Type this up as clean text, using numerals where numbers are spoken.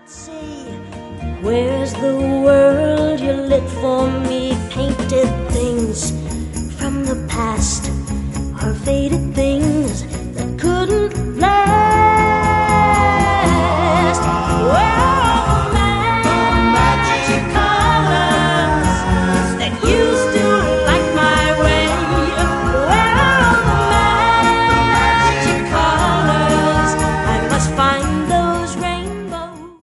See, where's the world you lit for me? Painted things from the past are faded things.